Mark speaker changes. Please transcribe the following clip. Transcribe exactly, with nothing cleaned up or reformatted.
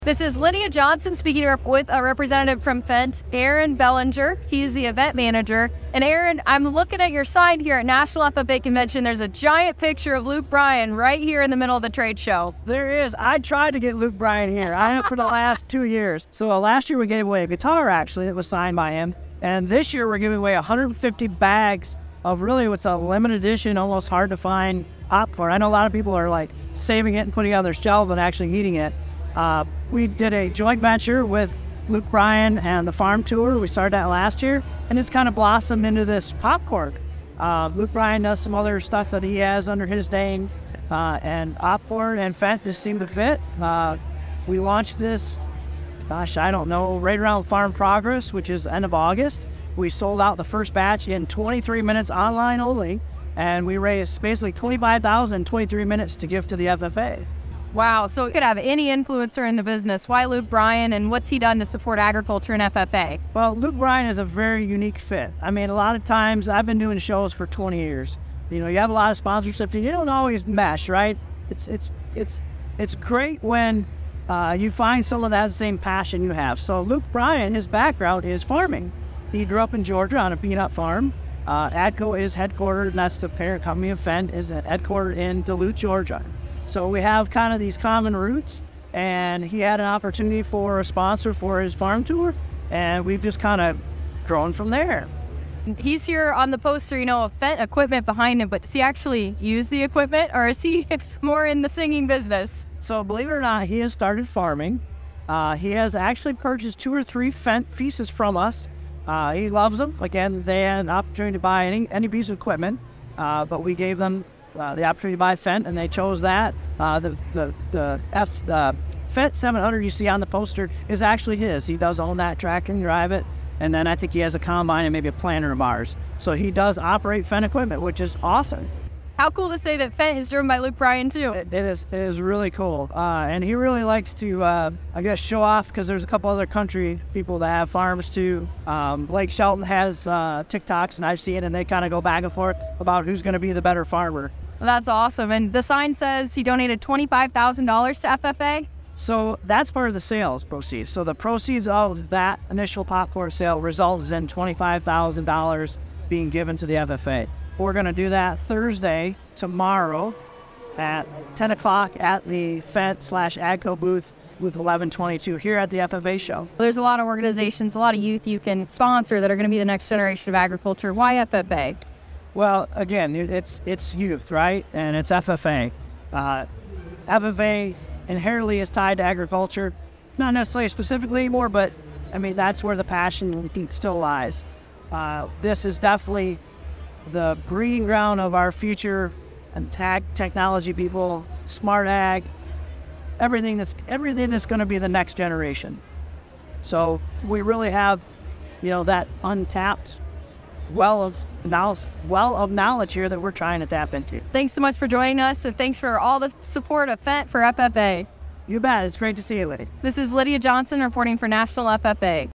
Speaker 1: This is Lydia Johnson speaking with a representative from Fendt, Aaron Bellinger. He's the event manager. And Aaron, I'm looking at your sign here at National F F A Convention. There's a giant picture of Luke Bryan right here in the middle of the trade show.
Speaker 2: There is. I tried to get Luke Bryan here. I have for the last two years. So uh, last year we gave away a guitar, actually, that was signed by him. And this year we're giving away one hundred fifty bags of really what's a limited edition, almost hard to find popcorn. I know a lot of people are like saving it and putting it on their shelf and actually eating it. Uh, we did a joint venture with Luke Bryan and the Farm Tour. We started that last year, and it's kind of blossomed into this popcorn. Uh, Luke Bryan does some other stuff that he has under his name, uh, and Opford and Fendt just seem to fit. Uh, we launched this, gosh, I don't know, right around Farm Progress, which is end of August. We sold out the first batch in twenty-three minutes online only, and we raised basically twenty-five thousand dollars in twenty-three minutes to give to the F F A.
Speaker 1: Wow, so it could have any influencer in the business. Why Luke Bryan, and what's he done to support agriculture and F F A?
Speaker 2: Well, Luke Bryan is a very unique fit. I mean, a lot of times, I've been doing shows for twenty years. You know, you have a lot of sponsorship, and you don't always mesh, right? It's it's it's it's great when uh, you find someone that has the same passion you have. So Luke Bryan, his background is farming. He grew up in Georgia on a peanut farm. Uh, AGCO is headquartered, and that's the parent company of Fendt, is headquartered in Duluth, Georgia. So we have kind of these common roots, and he had an opportunity for a sponsor for his farm tour, and we've just kind of grown from there.
Speaker 1: He's here on the poster, you know, Fendt equipment behind him, but does he actually use the equipment, or is he more in the singing business?
Speaker 2: So believe it or not, he has started farming. Uh, he has actually purchased two or three Fendt pieces from us. Uh, he loves them. Again, they had an opportunity to buy any, any piece of equipment, uh, but we gave them Uh, the opportunity to buy Fendt, and they chose that. Uh, the the the F the Fendt seven hundred you see on the poster is actually his. He does own that tractor and drive it, and then I think he has a combine and maybe a planter of ours. So he does operate Fendt equipment, which is awesome.
Speaker 1: How cool to say that Fendt is driven by Luke Bryan too.
Speaker 2: It, it is it is really cool, uh, and he really likes to uh, I guess show off, because there's a couple other country people that have farms too. Um, Blake Shelton has uh, TikToks, and I've seen it, and they kind of go back and forth about who's going to be the better farmer.
Speaker 1: Well, that's awesome. And the sign says he donated twenty-five thousand dollars to F F A.
Speaker 2: So that's part of the sales proceeds. So the proceeds of that initial popcorn sale results in twenty-five thousand dollars being given to the F F A. We're going to do that Thursday, tomorrow, at ten o'clock at the Fendt slash AGCO booth with eleven twenty-two here at the F F A show.
Speaker 1: There's a lot of organizations, a lot of youth you can sponsor that are going to be the next generation of agriculture. Why F F A?
Speaker 2: Well, again, it's it's youth, right? And it's F F A. Uh, F F A inherently is tied to agriculture, not necessarily specifically anymore, but I mean, that's where the passion still lies. Uh, this is definitely the breeding ground of our future and tag technology people, smart ag, everything that's everything that's going to be the next generation. So we really have, you know, that untapped well of knowledge, well of knowledge here that we're trying to tap into.
Speaker 1: Thanks so much for joining us, and thanks for all the support of Fendt for F F A.
Speaker 2: You bet. It's great to see you, Lydia.
Speaker 1: This is Lydia Johnson reporting for National F F A.